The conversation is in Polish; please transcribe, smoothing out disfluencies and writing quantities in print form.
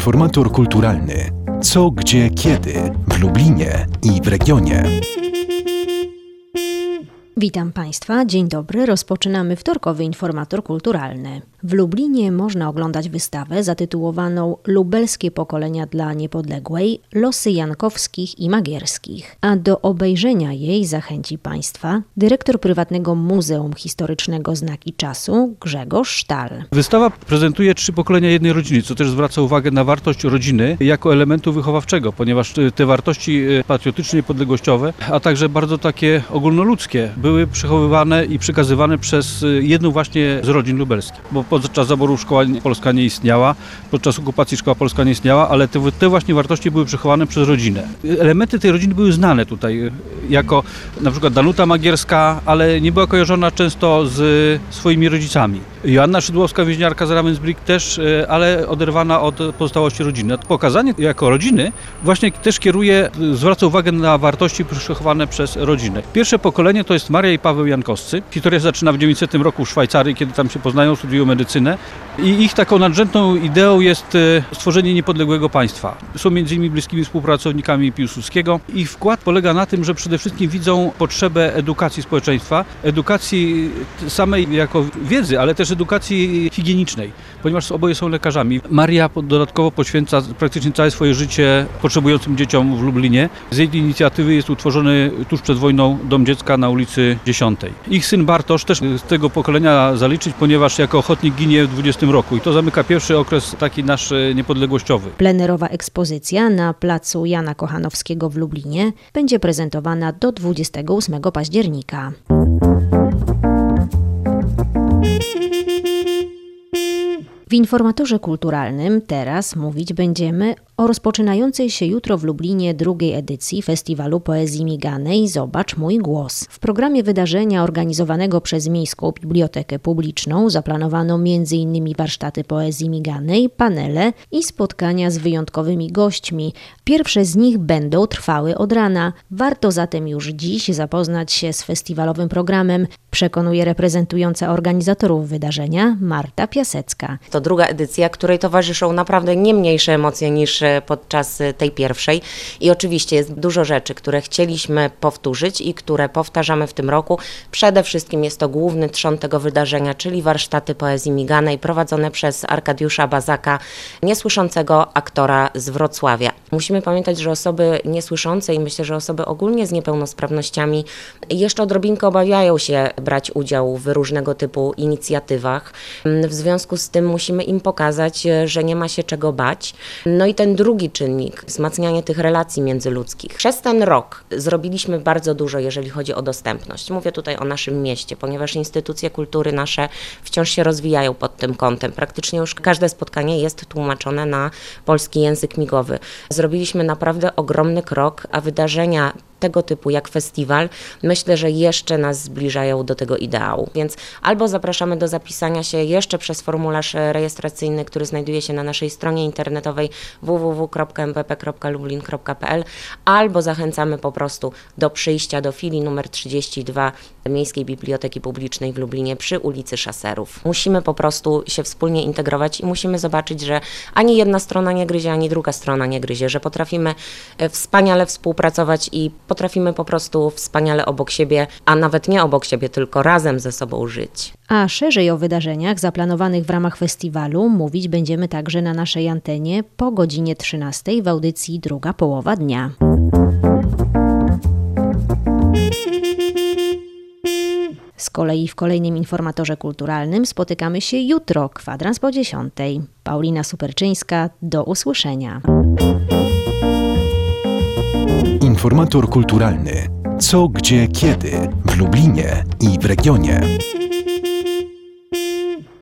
Informator kulturalny. Co, gdzie, kiedy w Lublinie i w regionie. Witam Państwa, dzień dobry. Rozpoczynamy wtorkowy informator kulturalny. W Lublinie można oglądać wystawę zatytułowaną Lubelskie pokolenia dla niepodległej – losy jankowskich i magierskich. A do obejrzenia jej zachęci Państwa dyrektor prywatnego Muzeum Historycznego Znaki Czasu Grzegorz Sztal. Wystawa prezentuje 3 pokolenia jednej rodziny, co też zwraca uwagę na wartość rodziny jako elementu wychowawczego, ponieważ te wartości patriotyczne i podległościowe, a także bardzo takie ogólnoludzkie, były przechowywane i przekazywane przez jedną właśnie z rodzin lubelskich. Bo podczas zaboru szkoła polska nie istniała, podczas okupacji szkoła polska nie istniała, ale te właśnie wartości były przechowane przez rodzinę. Elementy tej rodziny były znane tutaj, jako na przykład Danuta Magierska, ale nie była kojarzona często z swoimi rodzicami. Joanna Szydłowska, więźniarka z Ravensbrück też, ale oderwana od pozostałości rodziny. Pokazanie jako rodziny właśnie też zwraca uwagę na wartości przechowane przez rodzinę. Pierwsze pokolenie to jest Maria i Paweł Jankowscy. Historia zaczyna w 900 roku w Szwajcarii, kiedy tam się poznają, studiują medycynę. I ich taką nadrzędną ideą jest stworzenie niepodległego państwa. Są między innymi bliskimi współpracownikami Piłsudskiego. Ich wkład polega na tym, że przede wszystkim widzą potrzebę edukacji społeczeństwa, edukacji samej jako wiedzy, ale też edukacji higienicznej, ponieważ oboje są lekarzami. Maria dodatkowo poświęca praktycznie całe swoje życie potrzebującym dzieciom w Lublinie. Z jej inicjatywy jest utworzony tuż przed wojną Dom Dziecka na ulicy 10. Ich syn Bartosz też z tego pokolenia zaliczyć, ponieważ jako ochotnik ginie w 20 roku i to zamyka pierwszy okres taki nasz niepodległościowy. Plenerowa ekspozycja na placu Jana Kochanowskiego w Lublinie będzie prezentowana do 28 października. W informatorze kulturalnym teraz mówić będziemy o rozpoczynającej się jutro w Lublinie drugiej edycji Festiwalu Poezji Miganej Zobacz mój głos. W programie wydarzenia organizowanego przez Miejską Bibliotekę Publiczną zaplanowano m.in. warsztaty poezji miganej, panele i spotkania z wyjątkowymi gośćmi. Pierwsze z nich będą trwały od rana. Warto zatem już dziś zapoznać się z festiwalowym programem, przekonuje reprezentująca organizatorów wydarzenia Marta Piasecka. To druga edycja, której towarzyszą naprawdę nie mniejsze emocje niż podczas tej pierwszej i oczywiście jest dużo rzeczy, które chcieliśmy powtórzyć i które powtarzamy w tym roku. Przede wszystkim jest to główny trzon tego wydarzenia, czyli warsztaty poezji miganej prowadzone przez Arkadiusza Bazaka, niesłyszącego aktora z Wrocławia. Musimy pamiętać, że osoby niesłyszące i myślę, że osoby ogólnie z niepełnosprawnościami jeszcze odrobinkę obawiają się brać udział w różnego typu inicjatywach. W związku z tym musimy im pokazać, że nie ma się czego bać. No i ten drugi czynnik, wzmacnianie tych relacji międzyludzkich. Przez ten rok zrobiliśmy bardzo dużo, jeżeli chodzi o dostępność. Mówię tutaj o naszym mieście, ponieważ instytucje kultury nasze wciąż się rozwijają pod tym kątem. Praktycznie już każde spotkanie jest tłumaczone na polski język migowy. Zrobiliśmy naprawdę ogromny krok, a wydarzenia tego typu jak festiwal, myślę, że jeszcze nas zbliżają do tego ideału. Więc albo zapraszamy do zapisania się jeszcze przez formularz rejestracyjny, który znajduje się na naszej stronie internetowej www.mbp.lublin.pl, albo zachęcamy po prostu do przyjścia do filii numer 32 Miejskiej Biblioteki Publicznej w Lublinie przy ulicy Szaserów. Musimy po prostu się wspólnie integrować i musimy zobaczyć, że ani jedna strona nie gryzie, ani druga strona nie gryzie, że potrafimy wspaniale współpracować i potrafimy po prostu wspaniale obok siebie, a nawet nie obok siebie, tylko razem ze sobą żyć. A szerzej o wydarzeniach zaplanowanych w ramach festiwalu mówić będziemy także na naszej antenie po godzinie 13 w audycji Druga połowa dnia. Z kolei w kolejnym informatorze kulturalnym spotykamy się jutro, kwadrans po 10. Paulina Superczyńska, do usłyszenia. Informator kulturalny. Co, gdzie, kiedy w Lublinie i w regionie.